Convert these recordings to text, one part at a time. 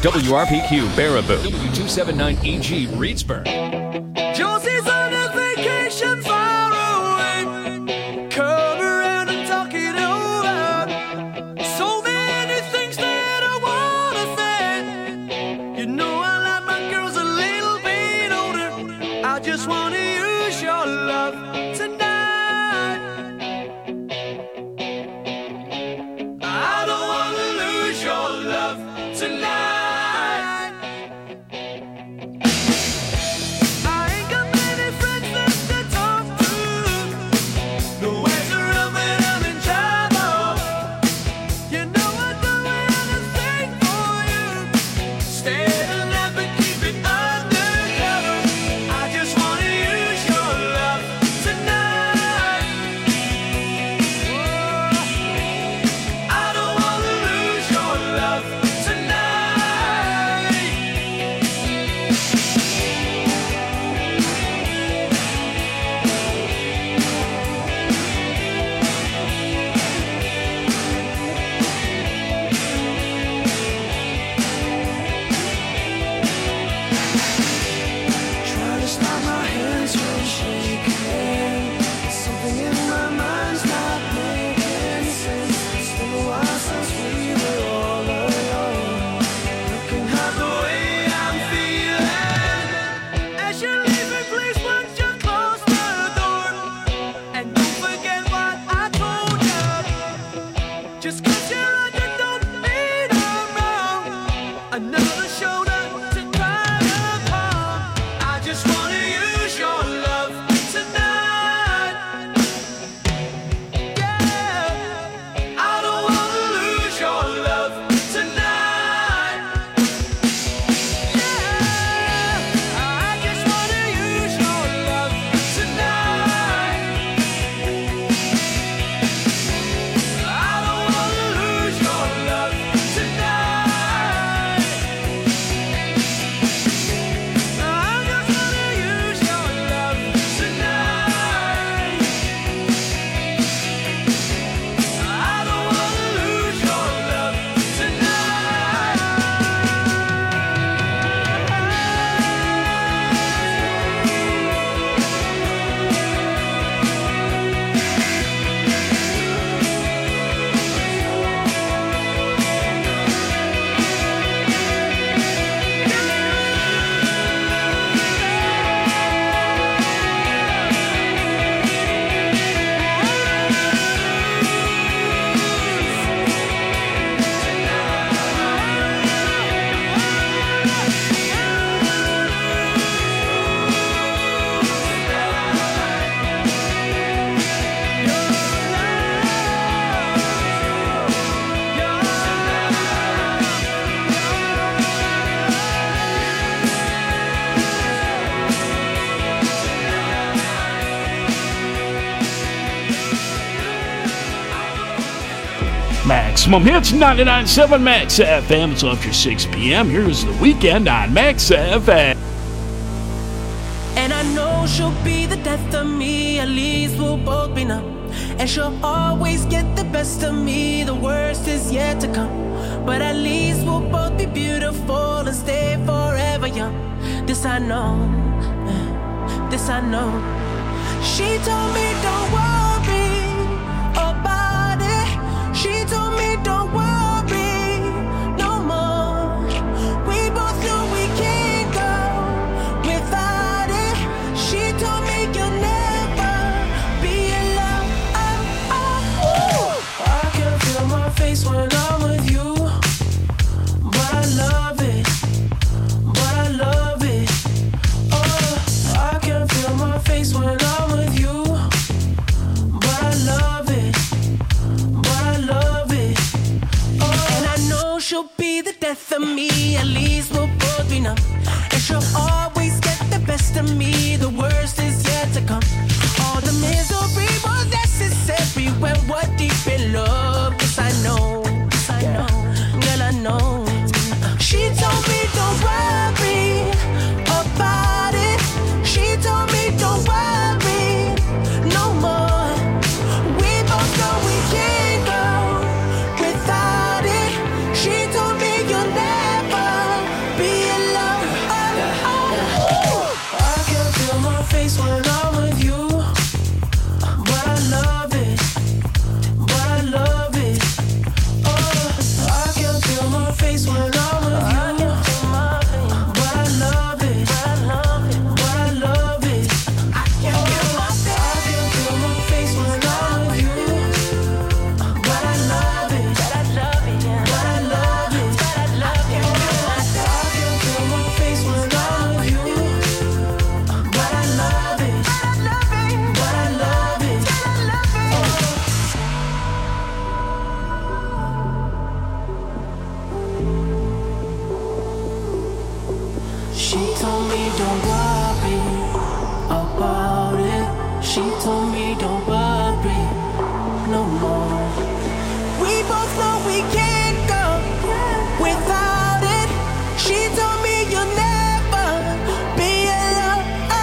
WRPQ Baraboo, W279EG Reedsburg. Josie's on a vacation far away. Come around and talk it over. So many things that I wanna say. You know I like my girls a little bit older. I just wanna use your love tonight. I don't wanna lose your love tonight. Maximum Hits 99.7 Max FM. It's after 6 p.m. Here's The Weekend on Max FM. And I know she'll be the death of me. At least we'll both be numb. And she'll always get the best of me. The worst is yet to come. But at least we'll both be beautiful and stay forever young. This I know. This I know. She told me don't worry about it. She told me don't worry no more. We both know we can't go without it. She told me you'll never be alone. I can feel my face when I'm with you, but I love it, but I love it. Oh, I can feel my face when I'm with you, but I love it, but I love it. Oh, and I know she'll be the death of me. At least we'll both be numb. And she'll always get the best of me. The worst is yet to come. All the misery was necessary when we're deep in love. Yes, I know, girl, I know. She told me don't worry about it. She told me don't worry no more. We both know we can't go without it. She told me you'll never She told me don't worry about it. She told me don't worry no more. We both know we can't go without it. She told me you'll never be alone.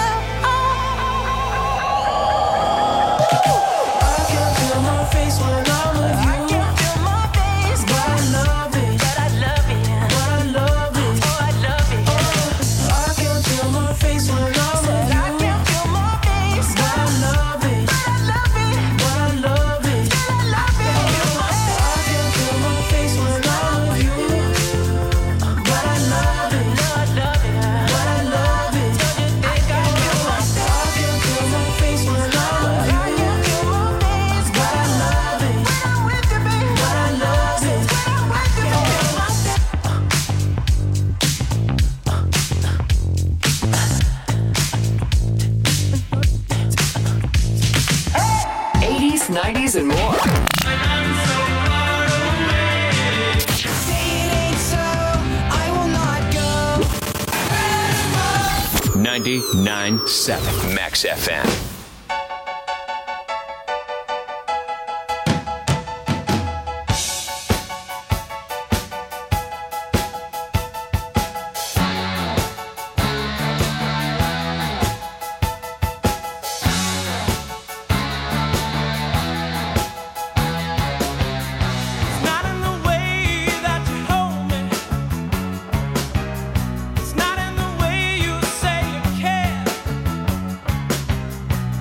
I can feel my face when I'm with you. I can feel my face, but I love it. But I love it. But I love it. Oh, I love it. Oh, I can feel my face when I'm with you. I can feel my face, but I love it. But I love it. But I love it. But I love it. I can feel my face when I'm with you. But I love it. But I love it. But I love it. I can feel my face when I'm with you. I can feel my face, but I love it. When I'm with you, baby. But I love it. When I'm with you, baby. 80s, 90s, and more. Say it ain't so, I will not go. 99.7 Max FM. It's not in the way that you hold me. It's not in the way you say you care.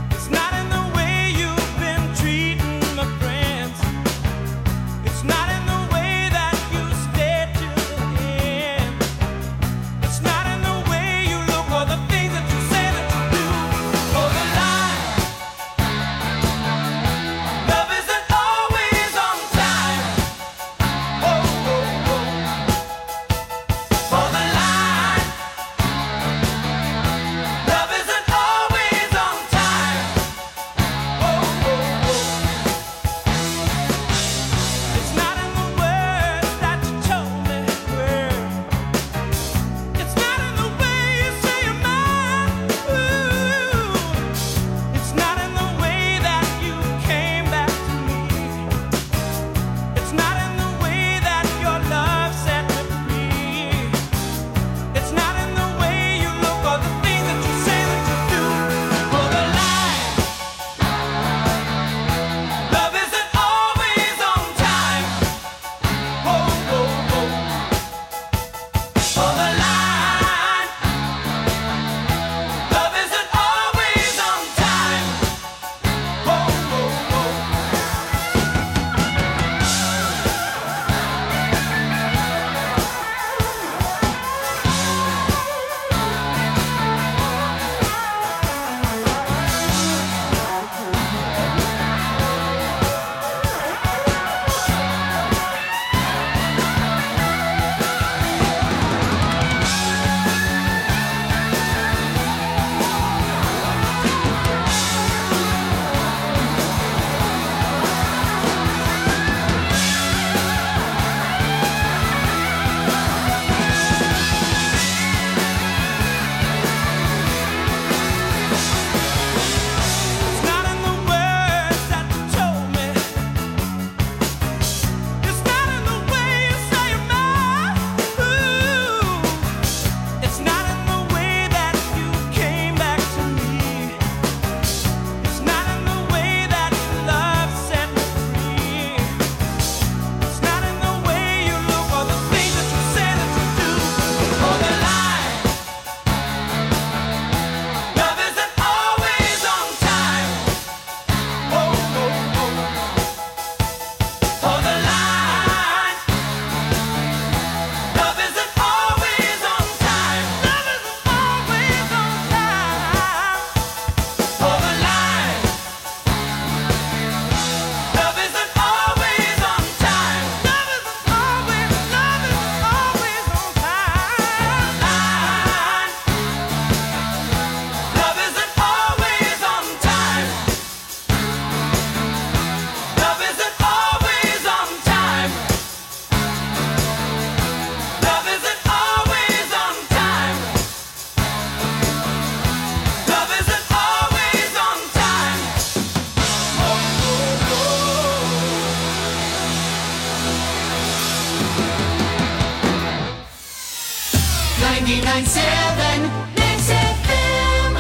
99.7 Mix FM.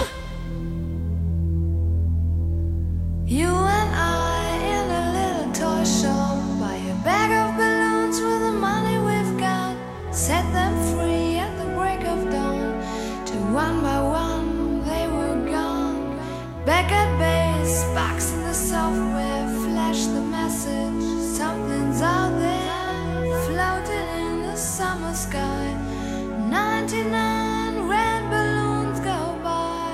You and I in a little toy shop, buy a bag of balloons with the money we've got, set them free at the break of dawn, till one by one they were gone. Back at base, box in the software, flash the message, something's out there, floating in the summer sky. 99 red balloons go by.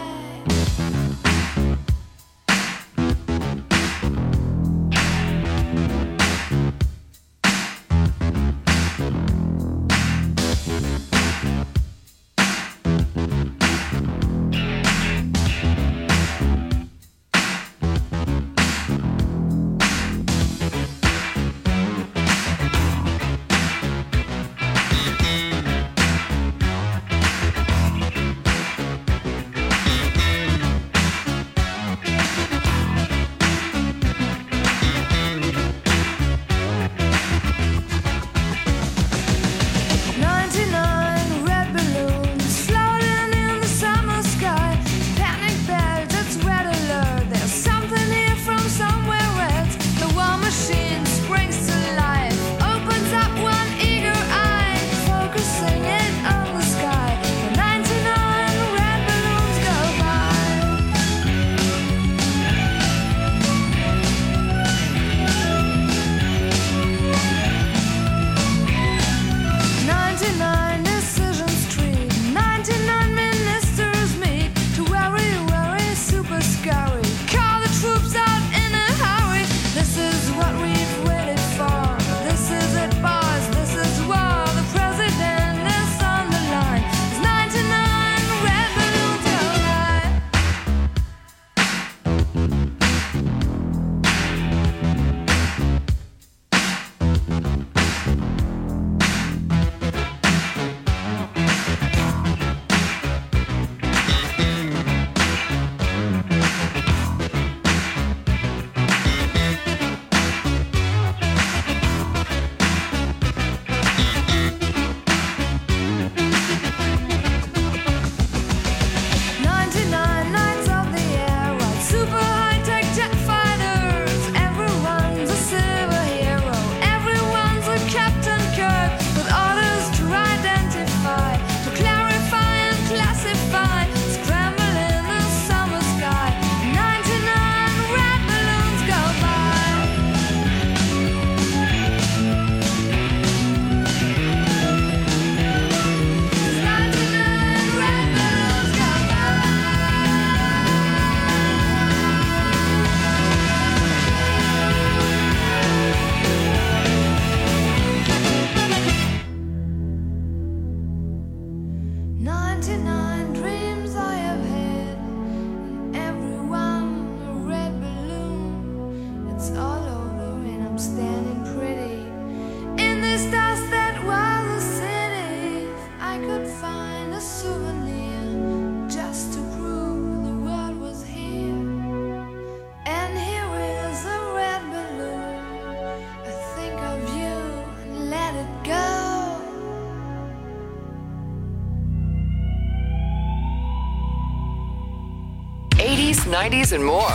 '80s, '90s, and more.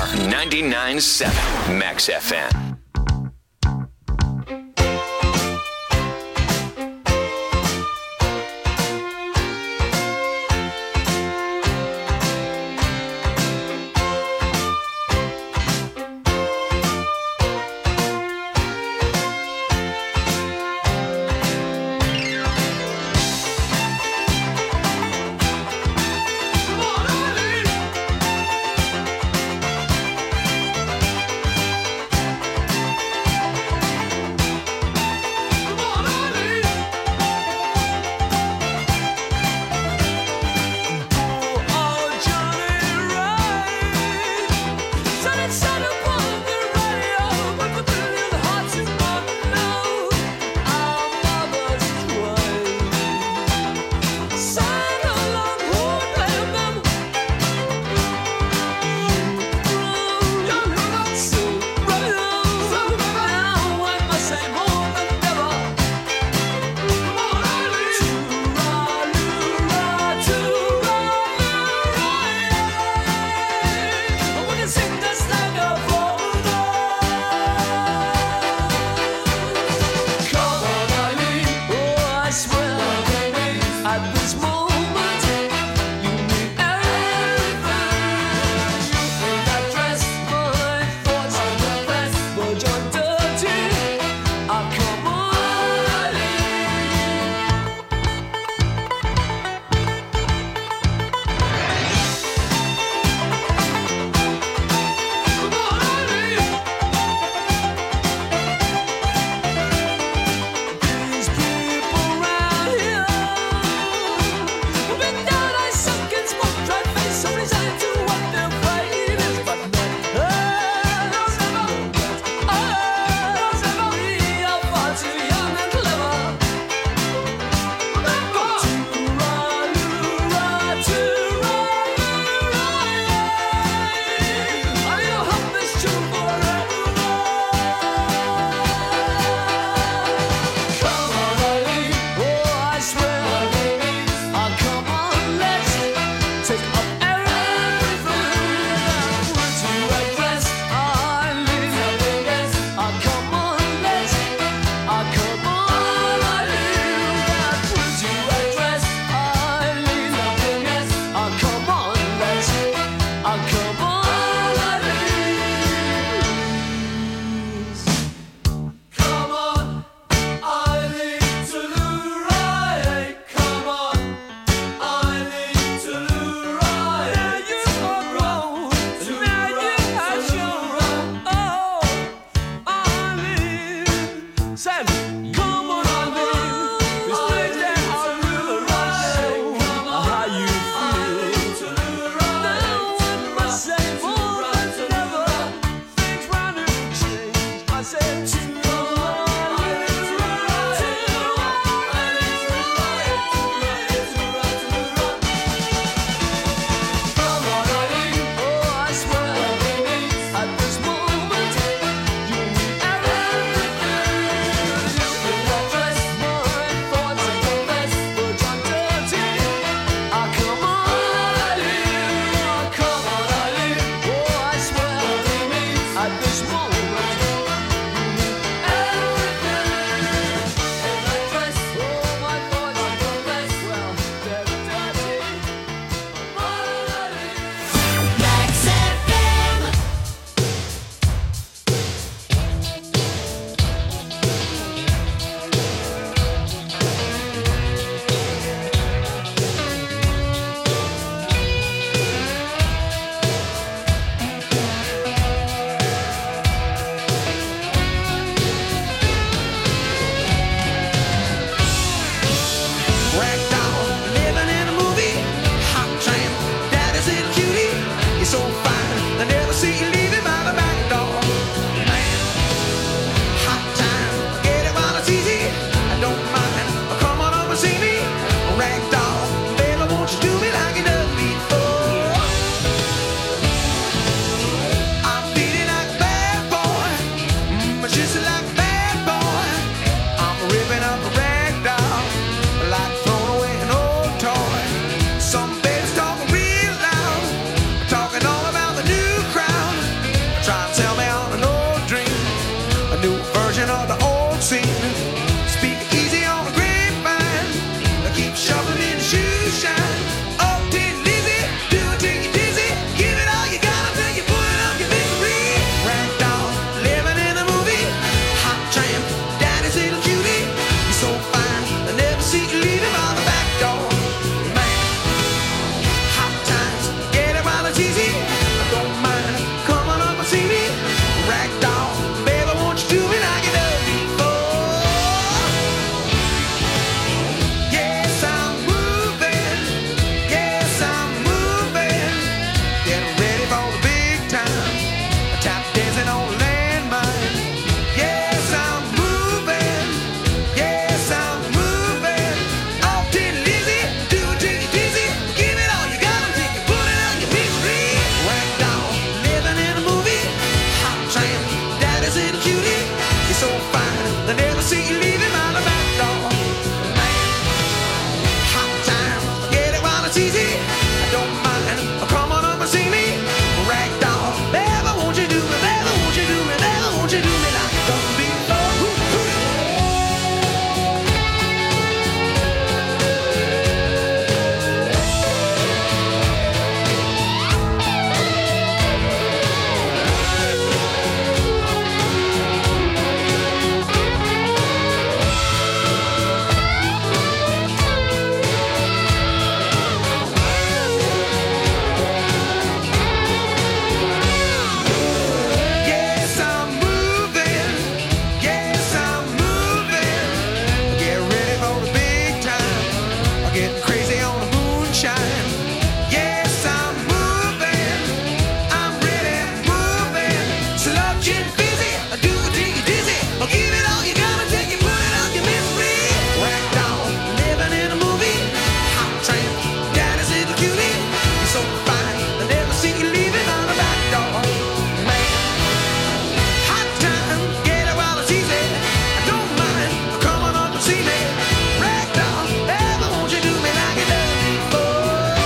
99.7 Max FM. leave him on the back door. Man, hot times, get it while it's easy. I don't mind, come on up and see me. Ragdoll, baby, won't you do me like you done before? Yes, I'm moving. Yes, I'm moving. Getting ready for the big time. Tap dancing on landmine. Yes, I'm moving. Yes, I'm moving. All tin Lizzy, do it till you're dizzy. Give it all you got until you put it on your history. Ragdoll, living in a movie. Hot tramp, daddy's in a cutie. You're so fine, they never see you leaving out the back door. Man, hot time, get it while it's easy. I don't mind, come on up and see me. Ragdoll, baby, won't you do me, baby, won't you do me, baby, won't you do me like you done before? Yes, I'm moving. Yes, I'm moving. Get ready for the big time. I'm getting crazy on the moonshine. Yes, I'm moving. I'm ready, moving. Slow gin busy. Do it till you're dizzy. I'll give it all you got until you put it on your mystery. Ragdoll, living in a movie. Hot tramp, daddy's little cutie. You're so fine, I never see you leaving on the back door. Man, hot time, get it while it's easy. I don't mind, come on up and see me. Ragdoll, baby, won't you do me like you done before?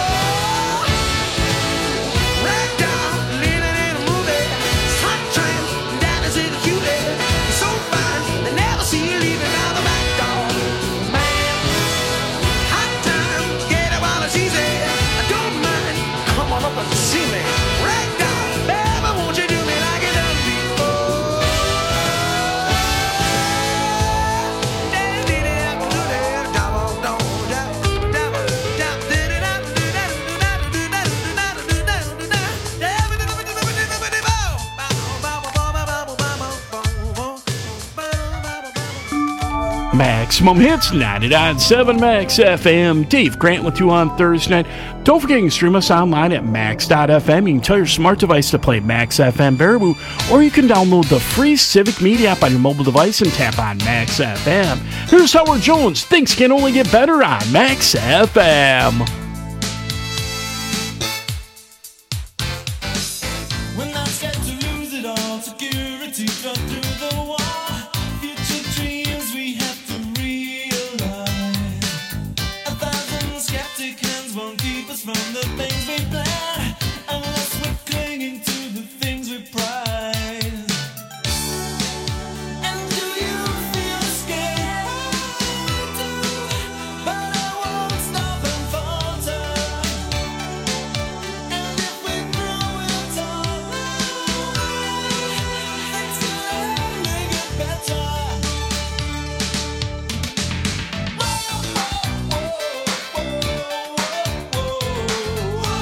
Ragdoll, living in a movie. Hot tramp, daddy's little cutie. You're so fine, they never see you leaving out the back door. Man, hot time, get it while it's easy. I don't mind, come on up and see me. Ragdoll, baby, won't you do me like you done before? Maximum Hits 99.7 Max FM. Dave Grant with you on Thursday night. Don't forget you can stream us online at max.fm. You can tell your smart device to play Max FM Baraboo, or you can download the free Civic Media app on your mobile device and tap on Max FM. Here's Howard Jones. Things can only get better on Max FM. We're not scared to lose it all. Security cut through the wall. Future dreams we have to realize. 1,000 skeptic hands won't keep us from the things we plan, unless we're clinging to the things we prize. And do you feel scared? But I won't stop and falter. And if we grow it all, things will only get better. Whoa, whoa, whoa, whoa, whoa.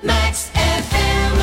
Max FM.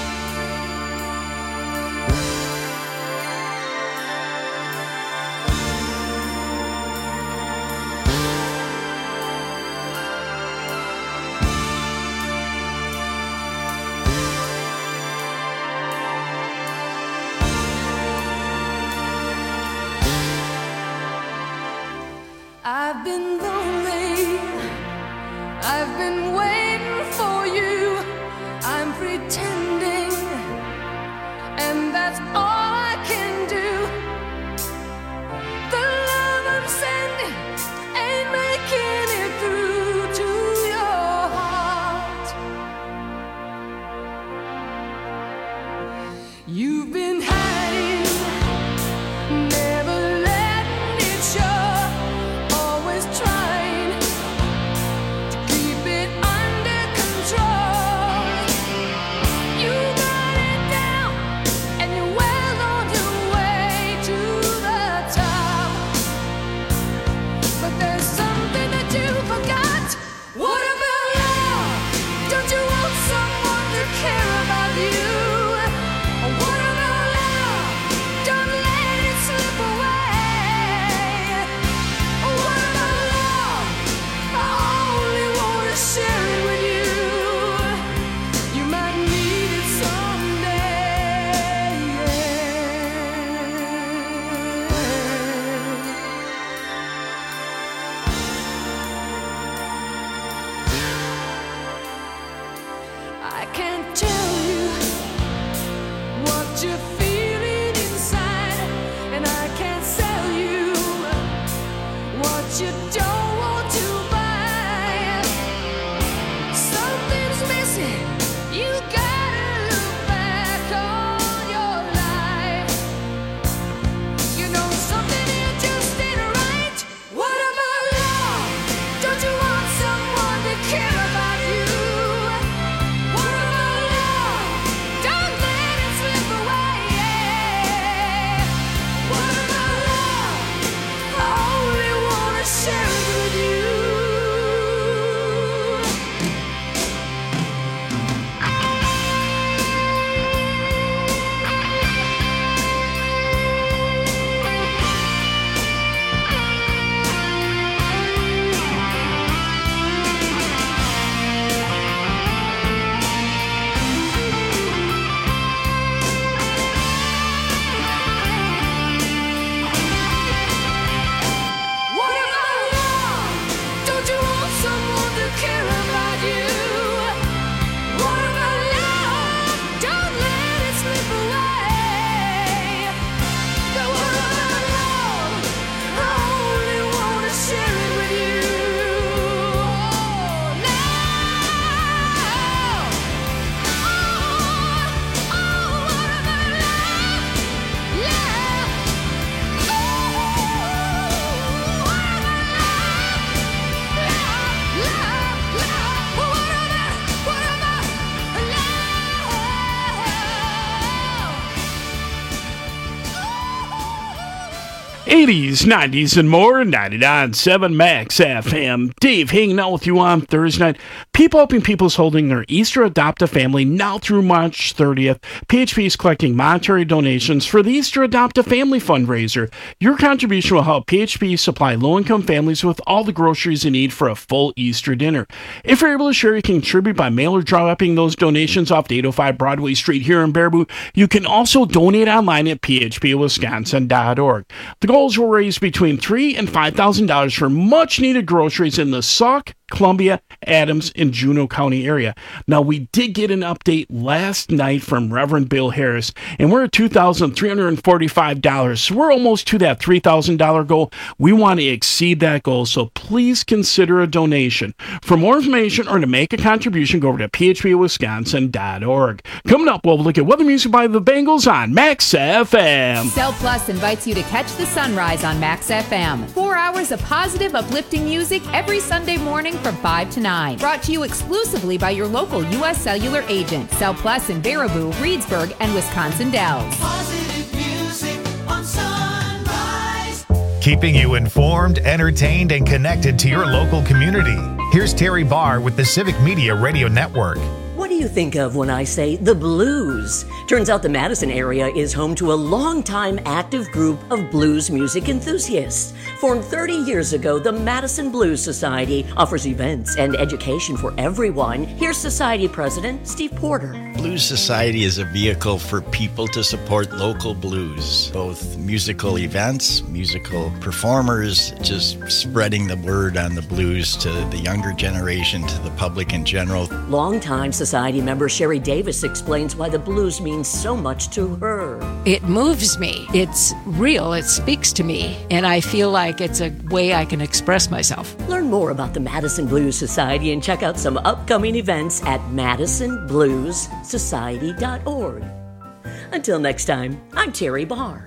I've been lonely, I've been waiting for you, I'm pretending, and that's all I can do. The love I'm sending ain't making it through to your heart. You've been hiding, never letting it show. Always trying to keep it under control. You got it down, and you're well on your way to the top. But there's something that you forgot. What about love? Don't you want someone to care about you? What about love? Don't let it slip away. What about love? I only wanna share it with you. You might need it someday. I can't tell you what you're feeling inside, and I can't sell you what you don't want to buy. Something's missing. You gotta look back on your life. You know something here just ain't right. What about love? Don't you want someone to care about you? What about love? Don't let it slip away. What about love? I only wanna share it with you. What about love? Don't you want someone to care about you? What about love? Don't let it slip away. But what about love? I only wanna share it with you. What about love? Love. What about love? 80s, 90s, and more. 99.7 Max FM. Dave hanging out with you on Thursday night. People Helping People's holding their Easter Adopt a Family now through March 30th. PHP is collecting monetary donations for the Easter Adopt a Family fundraiser. Your contribution will help PHP supply low-income families with all the groceries they need for a full Easter dinner. If you're able to share, you can contribute by mail or dropping those donations off the 805 Broadway Street here in Baraboo. You can also donate online at phpwisconsin.org. The goals will raise between $3,000 and $5,000 for much-needed groceries in the Sauk, Columbia, Adams, and Juneau County area. Now, we did get an update last night from Reverend Bill Harris, and we're at $2,345. So we're almost to that $3,000 goal. We want to exceed that goal, so please consider a donation. For more information or to make a contribution, go over to phpwisconsin.org. Coming up, we'll look at weather music by the Bengals on Max FM. Cell Plus invites you to catch the sunrise on Max FM. 4 hours of positive, uplifting music every Sunday morning from 5 to 9. Brought to you exclusively by your local U.S. Cellular agent. Cell Plus in Baraboo, Reedsburg, and Wisconsin Dells. Positive music on Sunrise. Keeping you informed, entertained, and connected to your local community. Here's Terry Barr with the Civic Media Radio Network. What do you you think of when I say the blues? Turns out the Madison area is home to a long-time active group of blues music enthusiasts. Formed 30 years ago, the Madison Blues Society offers events and education for everyone. Here's Society President Steve Porter. Blues Society is a vehicle for people to support local blues, both musical events, musical performers, just spreading the word on the blues to the younger generation, to the public in general. Longtime Society member Sherry Davis explains why the blues means so much to her. It moves me. It's real. It speaks to me. And I feel like it's a way I can express myself. Learn more about the Madison Blues Society and check out some upcoming events at madisonbluessociety.org. Until next time, I'm Terry Barr.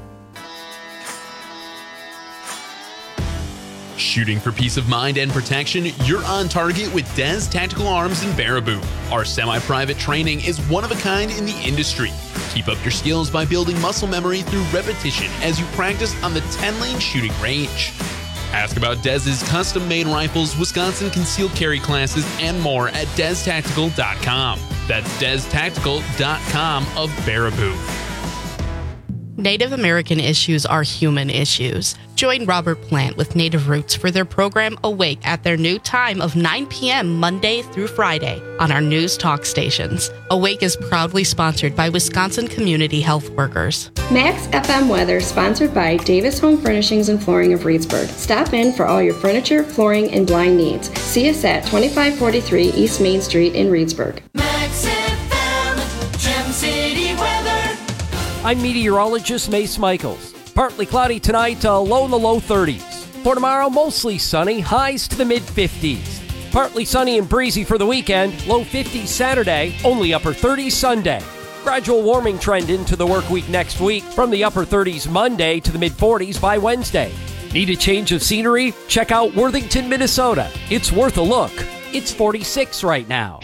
Shooting for peace of mind and protection, you're on target with Des Tactical Arms in Baraboo. Our semi-private training is one of a kind in the industry. Keep up your skills by building muscle memory through repetition as you practice on the 10-lane shooting range. Ask about Dez's custom-made rifles, Wisconsin concealed carry classes, and more at destactical.com. That's destactical.com of Baraboo. Native American issues are human issues. Join Robert Plant with Native Roots for their program Awake at their new time of 9 p.m. Monday through Friday on our news talk stations. Awake is proudly sponsored by Wisconsin Community Health Workers. Max FM weather sponsored by Davis Home Furnishings and Flooring of Reedsburg. Stop in for all your furniture, flooring, and blind needs. See us at 2543 East Main Street in Reedsburg. Max FM, Gem City weather. I'm meteorologist Mace Michaels. Partly cloudy tonight, low in the low 30s. For tomorrow, mostly sunny, highs to the mid-50s. Partly sunny and breezy for the weekend, low 50s Saturday, only upper 30s Sunday. Gradual warming trend into the work week next week, from the upper 30s Monday to the mid-40s by Wednesday. Need a change of scenery? Check out Worthington, Minnesota. It's worth a look. It's 46 right now.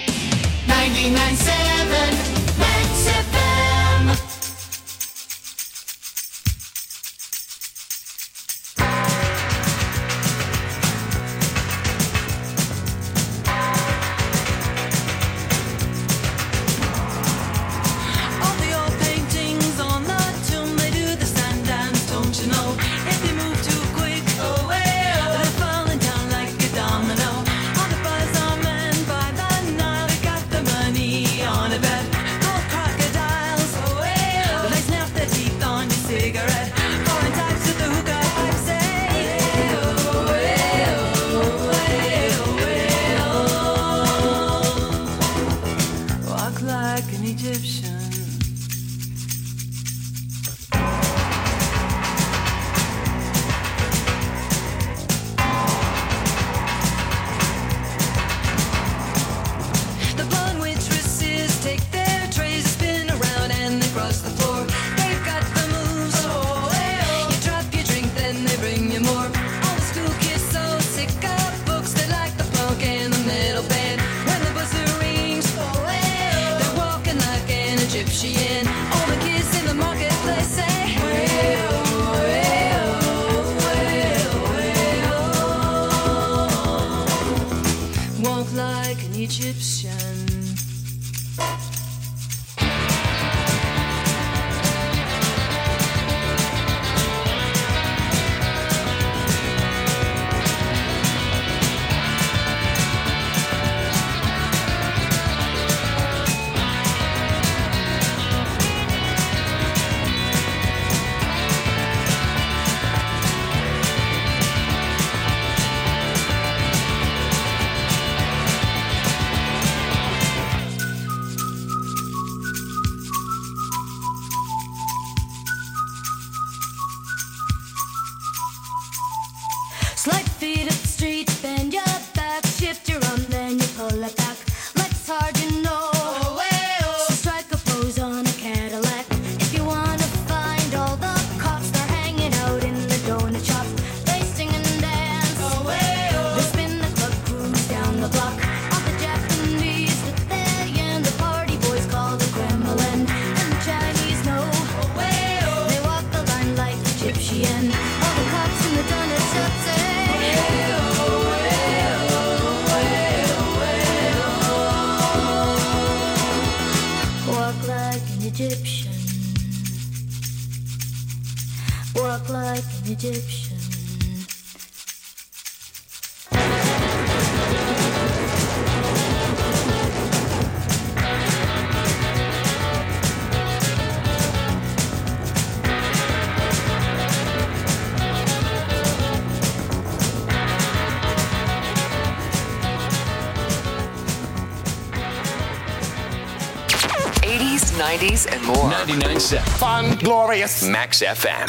99.7 Max FM. Egyptian. '80s, '90s, and more. 99.7. Fun, glorious. Max FM.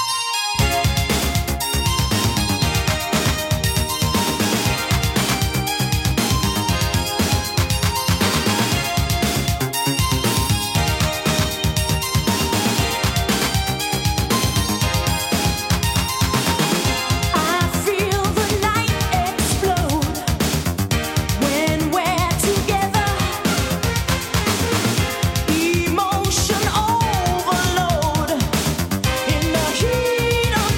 Emotion overload in the heat of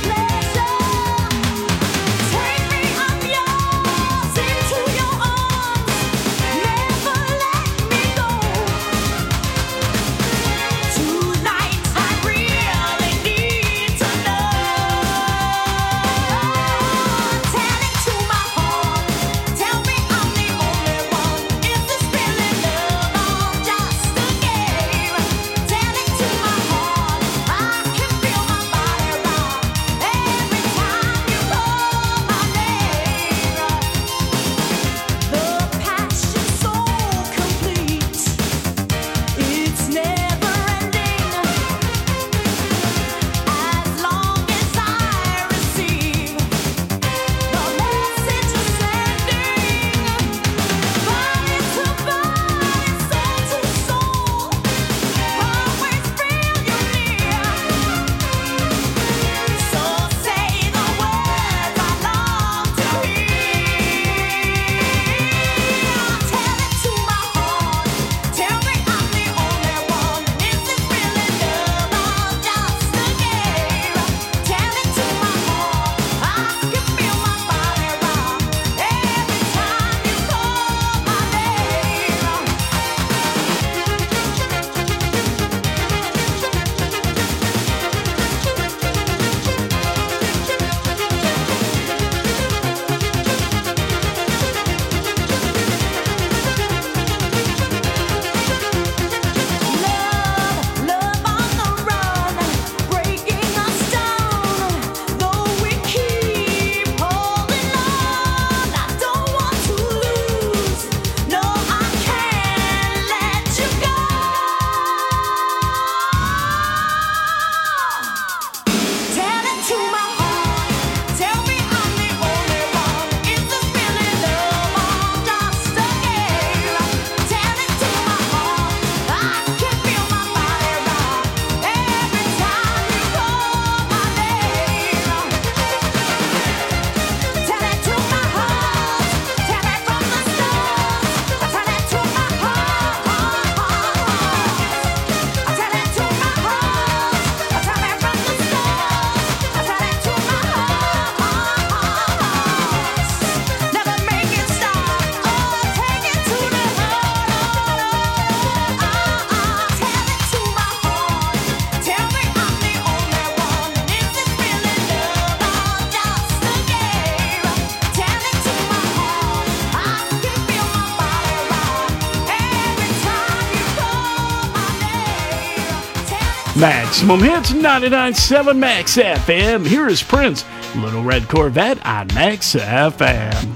Maximum Hits 99.7 Max FM. Here is Prince, Little Red Corvette on Max FM.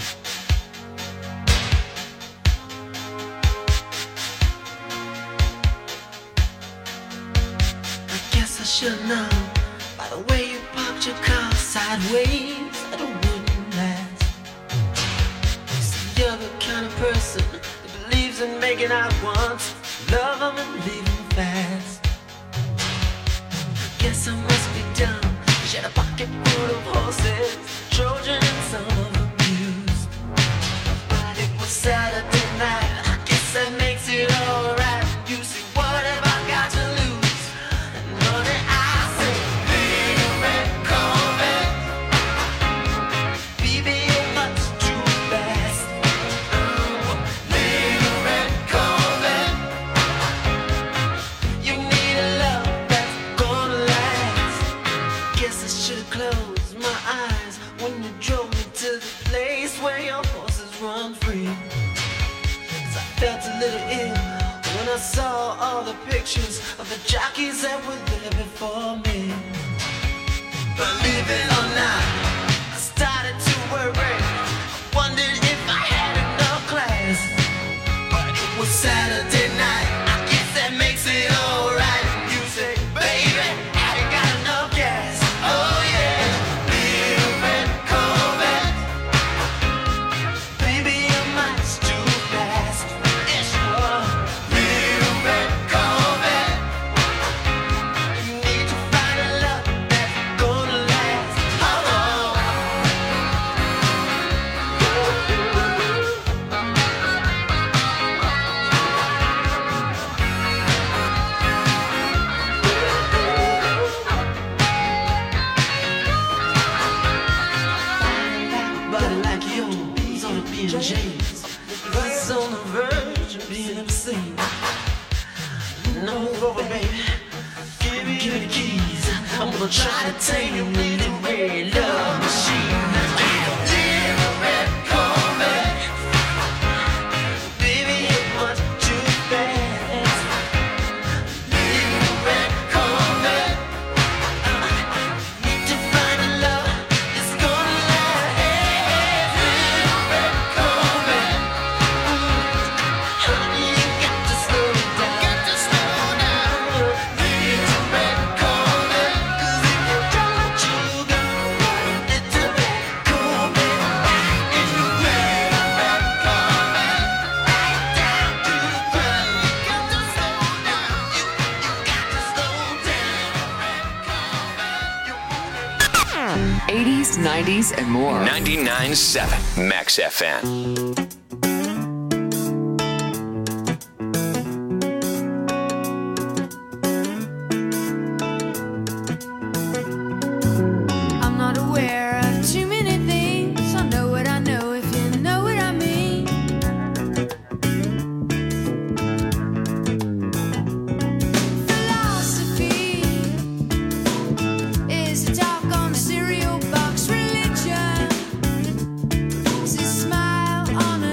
I guess I should know by the way you parked your car sideways that it wouldn't last. See, you're the kind of person that believes in making out once, love them and leave them fast. Guess I must be dumb. She had a pocket full of horses, Trojan and some of them used. But it was Saturday night. I guess that makes it alright. You see, what have I got to lose? And honey, I say, little red Corvette, baby, you're much too fast. Little red Corvette, you need a love that's gonna last. Guess I should close 'Cause I felt a little ill when I saw all the pictures of the jockeys that were there before me. Believe it or not, I started to worry. I wondered if I had enough class. But it was Saturday night, I guess that makes it alright. You say, baby, I ain't got enough gas. Oh yeah, little red Corvette. Baby, your mind's too fast. Yeah, sure. Little red Corvette. You need to find a love that's gonna last. Oh, body like yours on a BJ's. It's on the verge of being obscene. No, over, baby. Give me the keys. I'm gonna try to tame your little red love machine. Little red Corvette. Baby, you're much too fast. Little red Corvette. Need to find a love that's gonna last. Little red Corvette. Honey, you got to slow down. Little red Corvette. 'Cause if you don't, you go. Little red Corvette. It's the red Corvette. Right down to the ground. You got to slow down. You got to slow down. 80s, 90s, and more. 99.7 Max FM. I'm not aware of too many things. I know what I know if you know what I mean. Philosophy is a talk on the cereal box. Religion is a smile on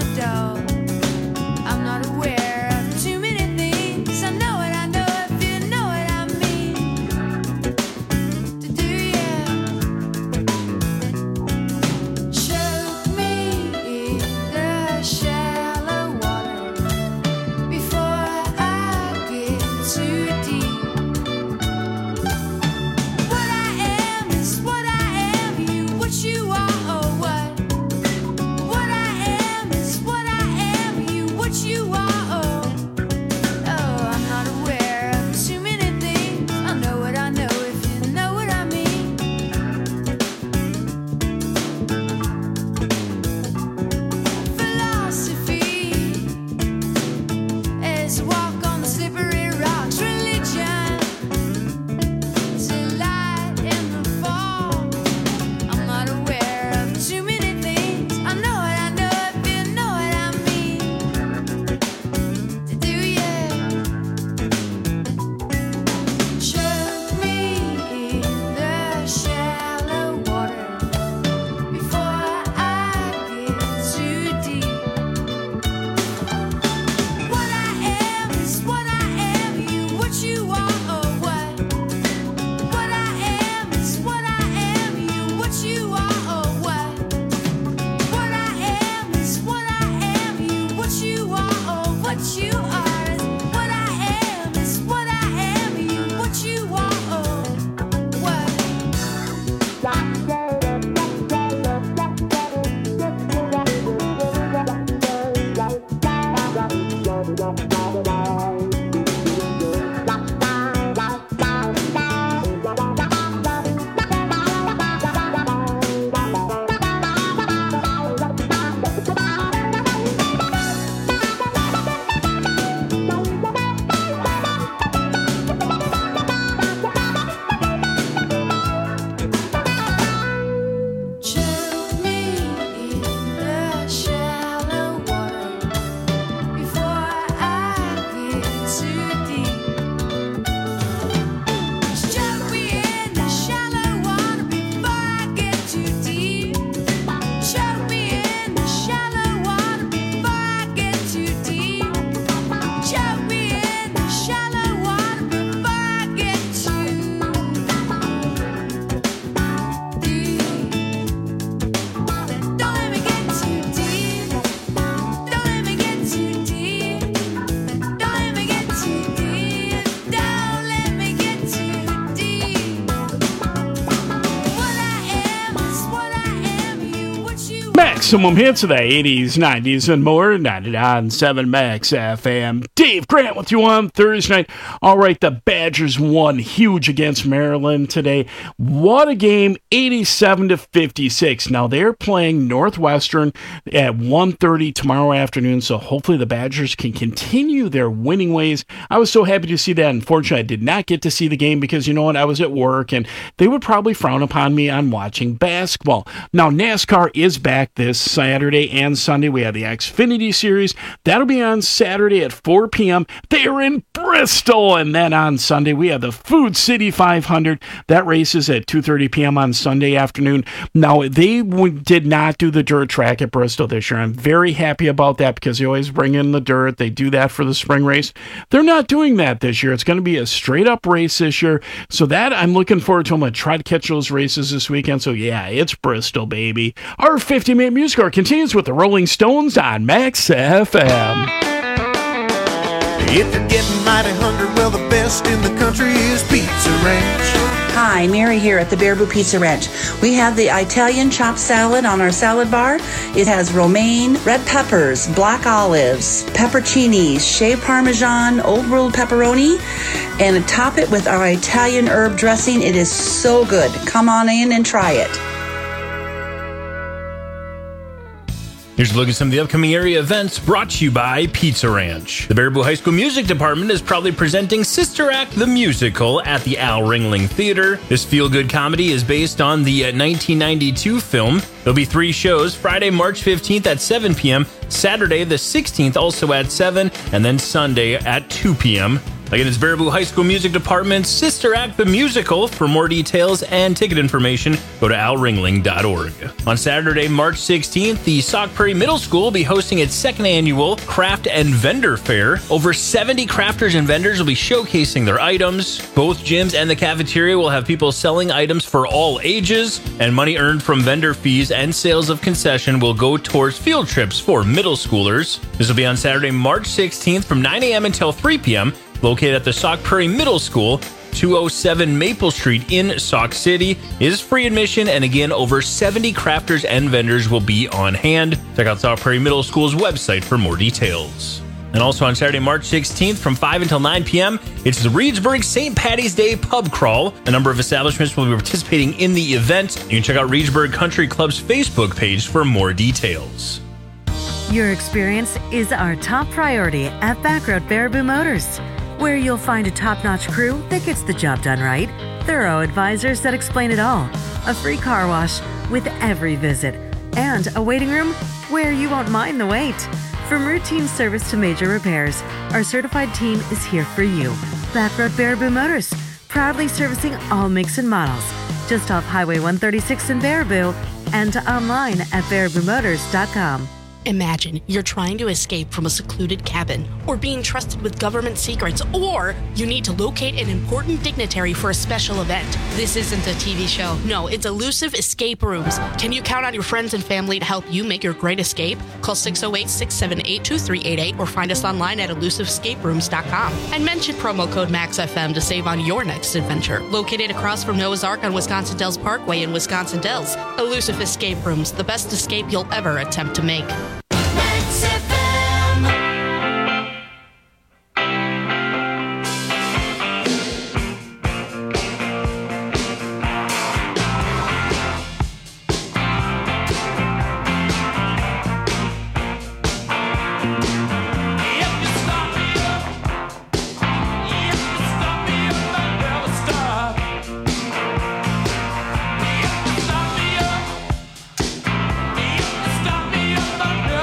Maximum hits of the 80s, 90s, and more. 99.7 Max FM. Dave Grant with you on Thursday night. All right, the Badgers won huge against Maryland today. What a game, 87-56. Now, they're playing Northwestern at 1:30 tomorrow afternoon, so hopefully the Badgers can continue their winning ways. I was so happy to see that. Unfortunately, I did not get to see the game because, you know what, I was at work, and they would probably frown upon me on watching basketball. Now, NASCAR is back this Saturday and Sunday. We have the Xfinity Series. That'll be on Saturday at 4 p.m. They are in Bristol. And then on Sunday, we have the Food City 500. That race is at 2:30 p.m. on Sunday afternoon. Now, they did not do the dirt track at Bristol this year. I'm very happy about that because they always bring in the dirt. They do that for the spring race. They're not doing that this year. It's going to be a straight-up race this year. So that I'm looking forward to. I'm going to try to catch those races this weekend. So, yeah, it's Bristol, baby. Our 50-minute music hour continues with the Rolling Stones on Max FM. If you're getting mighty hungry, well, the best in the country is Pizza Ranch. Hi, Mary here at the Baraboo Pizza Ranch. We have the Italian chopped salad on our salad bar. It has romaine, red peppers, black olives, pepperoncinis, shaved Parmesan, old world pepperoni, and top it with our Italian herb dressing. It is so good. Come on in and try it. Here's a look at some of the upcoming area events brought to you by Pizza Ranch. The Baraboo High School Music Department is proudly presenting Sister Act the Musical at the Al Ringling Theater. This feel-good comedy is based on the 1992 film. There'll be 3 shows, Friday, March 15th at 7 p.m., Saturday the 16th also at 7, and then Sunday at 2 p.m. Again, it's Baraboo High School Music Department's Sister Act the Musical. For more details and ticket information, go to alringling.org. On Saturday, March 16th, the Sauk Prairie Middle School will be hosting its 2nd annual Craft and Vendor Fair. Over 70 crafters and vendors will be showcasing their items. Both gyms and the cafeteria will have people selling items for all ages, and money earned from vendor fees and sales of concession will go towards field trips for middle schoolers. This will be on Saturday, March 16th from 9 a.m. until 3 p.m., located at the Sauk Prairie Middle School, 207 Maple Street in Sauk City. It is free admission, and again, over 70 crafters and vendors will be on hand. Check out Sauk Prairie Middle School's website for more details. And also on Saturday, March 16th from 5 until 9 p.m., it's the Reedsburg St. Patty's Day Pub Crawl. A number of establishments will be participating in the event. You can check out Reedsburg Country Club's Facebook page for more details. Your experience is our top priority at Backroad Baraboo Motors, where you'll find a top-notch crew that gets the job done right, thorough advisors that explain it all, a free car wash with every visit, and a waiting room where you won't mind the wait. From routine service to major repairs, our certified team is here for you. Backroad Baraboo Motors, proudly servicing all makes and models, just off Highway 136 in Baraboo, and online at baraboomotors.com. Imagine you're trying to escape from a secluded cabin, or being trusted with government secrets, or you need to locate an important dignitary for a special event. This isn't a TV show. No, it's Elusive Escape Rooms. Can you count on your friends and family to help you make your great escape? Call 608-678-2388 or find us online at elusiveescaperooms.com. And mention promo code MAXFM to save on your next adventure. Located across from Noah's Ark on Wisconsin Dells Parkway in Wisconsin Dells, Elusive Escape Rooms, the best escape you'll ever attempt to make. Stop me up,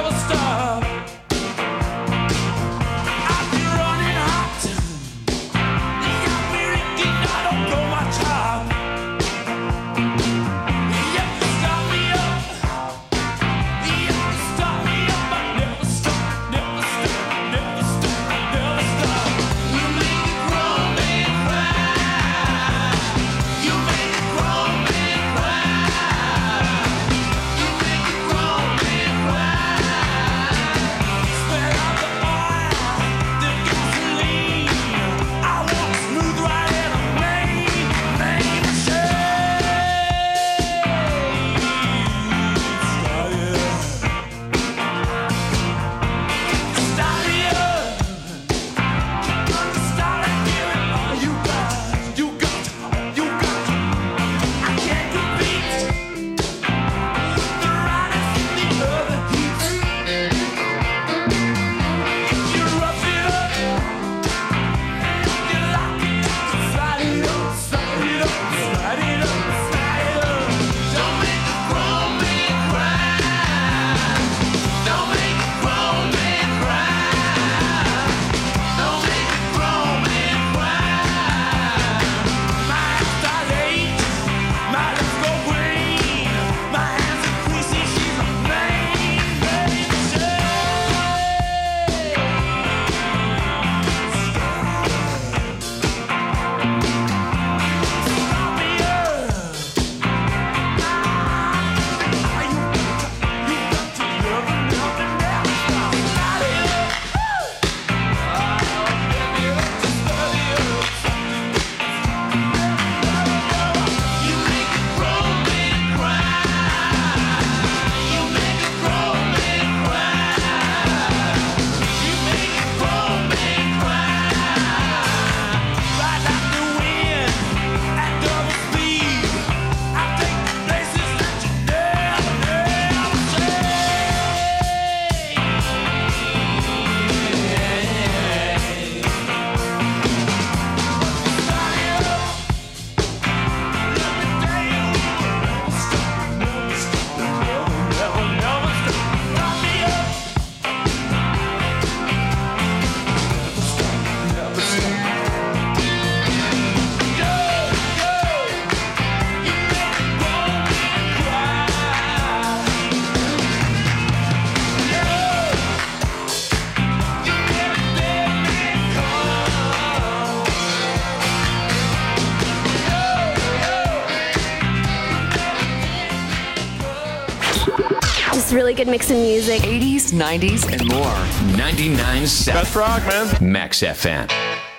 Just really good mix of music. 80s, 90s, and more. 99.7. Best rock, man. Max FM.